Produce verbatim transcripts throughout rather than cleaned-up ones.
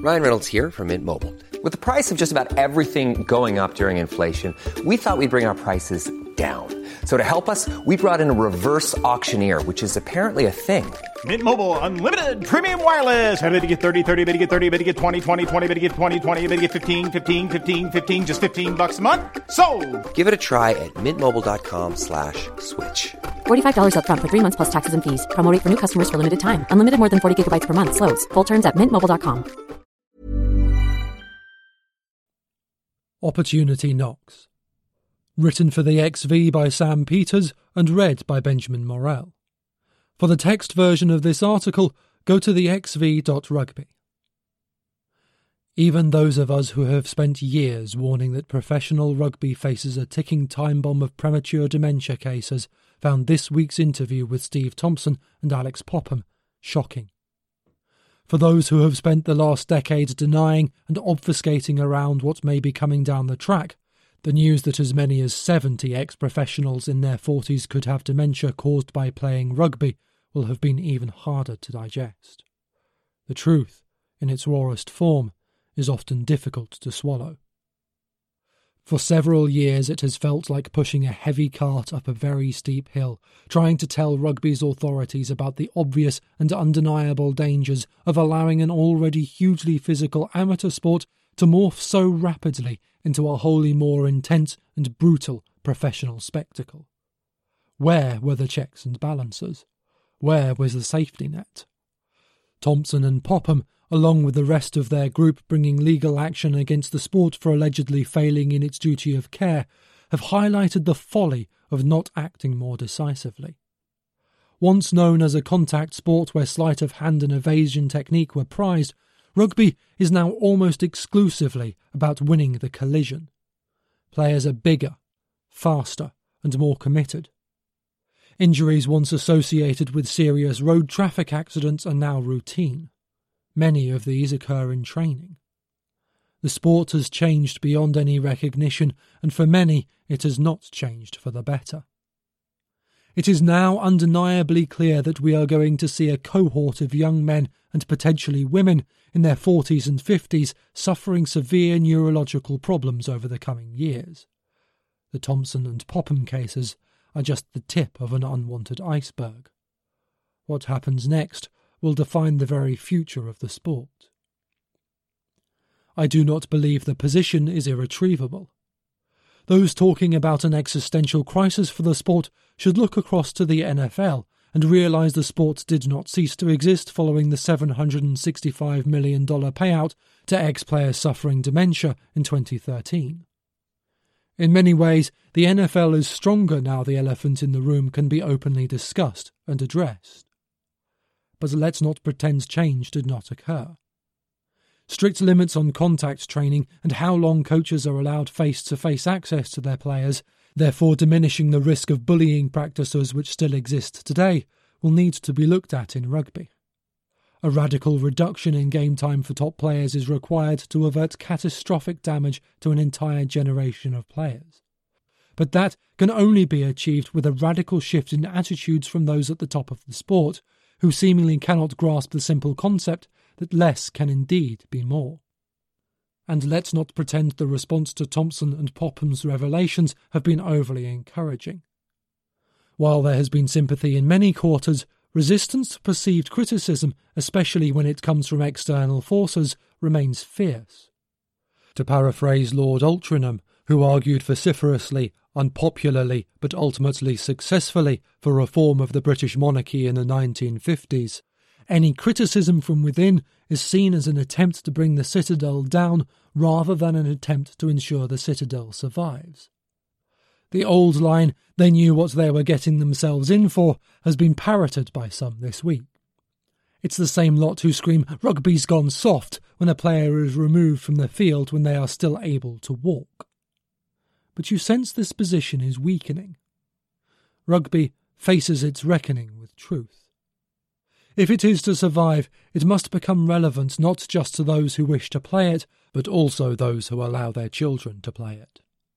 Ryan Reynolds here from Mint Mobile. With the price of just about everything going up during inflation, we thought we'd bring our prices down. So to help us, we brought in a reverse auctioneer, which is apparently a thing. Mint Mobile Unlimited Premium Wireless. How to get thirty, thirty, how to get thirty, how to get twenty, twenty, twenty, how to get twenty, twenty, how to get fifteen, fifteen, fifteen, fifteen, just fifteen bucks a month? Sold! Give it a try at mintmobile.com slash switch. forty-five dollars up front for three months plus taxes and fees. Promo rate for new customers for limited time. Unlimited more than forty gigabytes per month. Slows full terms at mint mobile dot com. Opportunity Knocks. Written for the X V by Sam Peters and read by Benjamin Morel. For the text version of this article, go to the x v dot rugby. Even those of us who have spent years warning that professional rugby faces a ticking time bomb of premature dementia cases found this week's interview with Steve Thompson and Alex Popham shocking. For those who have spent the last decade denying and obfuscating around what may be coming down the track, the news that as many as seventy ex-professionals in their forties could have dementia caused by playing rugby will have been even harder to digest. The truth, in its rawest form, is often difficult to swallow. For several years it has felt like pushing a heavy cart up a very steep hill, trying to tell rugby's authorities about the obvious and undeniable dangers of allowing an already hugely physical amateur sport to morph so rapidly into a wholly more intense and brutal professional spectacle. Where were the checks and balances? Where was the safety net? Thompson and Popham, along with the rest of their group bringing legal action against the sport for allegedly failing in its duty of care, have highlighted the folly of not acting more decisively. Once known as a contact sport where sleight of hand and evasion technique were prized, rugby is now almost exclusively about winning the collision. Players are bigger, faster, and more committed. Injuries once associated with serious road traffic accidents are now routine. Many of these occur in training. The sport has changed beyond any recognition, and for many it has not changed for the better. It is now undeniably clear that we are going to see a cohort of young men and potentially women in their forties and fifties suffering severe neurological problems over the coming years. The Thompson and Popham cases are just the tip of an unwanted iceberg. What happens next will define the very future of the sport. I do not believe the position is irretrievable. Those talking about an existential crisis for the sport should look across to the N F L and realise the sport did not cease to exist following the seven hundred sixty-five million dollars payout to ex-players suffering dementia in twenty thirteen. In many ways, the N F L is stronger now the elephant in the room can be openly discussed and addressed. But let's not pretend change did not occur. Strict limits on contact training and how long coaches are allowed face-to-face access to their players, therefore diminishing the risk of bullying practices which still exist today, will need to be looked at in rugby. A radical reduction in game time for top players is required to avert catastrophic damage to an entire generation of players. But that can only be achieved with a radical shift in attitudes from those at the top of the sport, who seemingly cannot grasp the simple concept that less can indeed be more. And let's not pretend the response to Thompson and Popham's revelations have been overly encouraging. While there has been sympathy in many quarters, resistance to perceived criticism, especially when it comes from external forces, remains fierce. To paraphrase Lord Altrincham, who argued vociferously, unpopularly, but ultimately successfully for reform of the British monarchy in the nineteen fifties, any criticism from within is seen as an attempt to bring the citadel down rather than an attempt to ensure the citadel survives. The old line, "they knew what they were getting themselves in for," has been parroted by some this week. It's the same lot who scream, "Rugby's gone soft," when a player is removed from the field when they are still able to walk. But you sense this position is weakening. Rugby faces its reckoning with truth. If it is to survive, it must become relevant not just to those who wish to play it, but also those who allow their children to play it.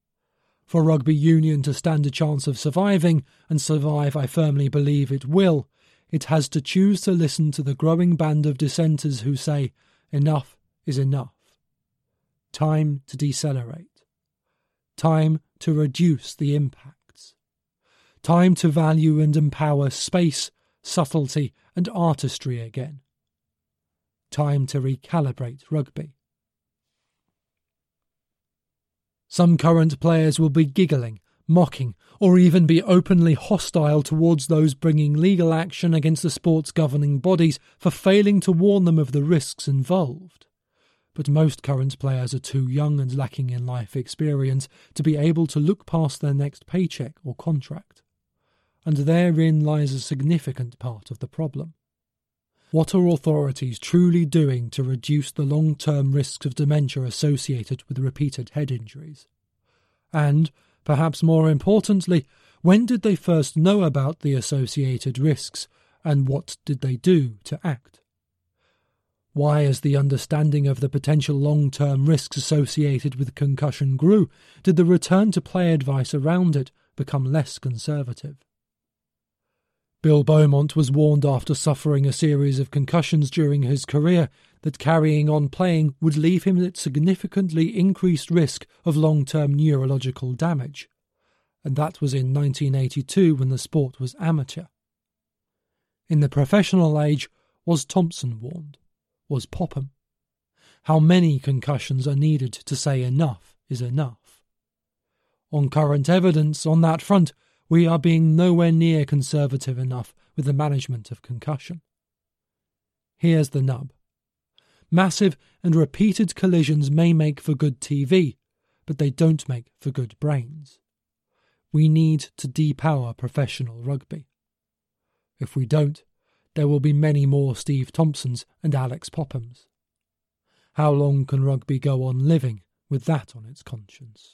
For rugby union to stand a chance of surviving, and survive I firmly believe it will, it has to choose to listen to the growing band of dissenters who say, enough is enough. Time to decelerate. Time to reduce the impacts. Time to value and empower space, subtlety and artistry again. Time to recalibrate rugby. Some current players will be giggling, mocking, or even be openly hostile towards those bringing legal action against the sport's governing bodies for failing to warn them of the risks involved. But most current players are too young and lacking in life experience to be able to look past their next paycheck or contract. And therein lies a significant part of the problem. What are authorities truly doing to reduce the long-term risks of dementia associated with repeated head injuries? And, perhaps more importantly, when did they first know about the associated risks, and what did they do to act? Why, as the understanding of the potential long-term risks associated with concussion grew, did the return to play advice around it become less conservative? Bill Beaumont was warned after suffering a series of concussions during his career that carrying on playing would leave him at significantly increased risk of long-term neurological damage, and that was in nineteen eighty-two when the sport was amateur. In the professional age, was Thompson warned? Was Popham? How many concussions are needed to say enough is enough? On current evidence on that front, we are being nowhere near conservative enough with the management of concussion. Here's the nub. Massive and repeated collisions may make for good T V, but they don't make for good brains. We need to depower professional rugby. If we don't, there will be many more Steve Thompsons and Alex Pophams. How long can rugby go on living with that on its conscience?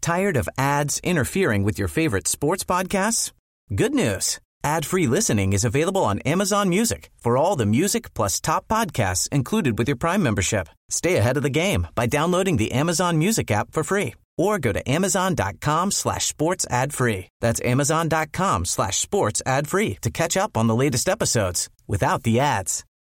Tired of ads interfering with your favorite sports podcasts? Good news. Ad-free listening is available on Amazon Music for all the music plus top podcasts included with your Prime membership. Stay ahead of the game by downloading the Amazon Music app for free or go to amazon.com slash sports ad free. That's amazon.com slash sports ad free to catch up on the latest episodes without the ads.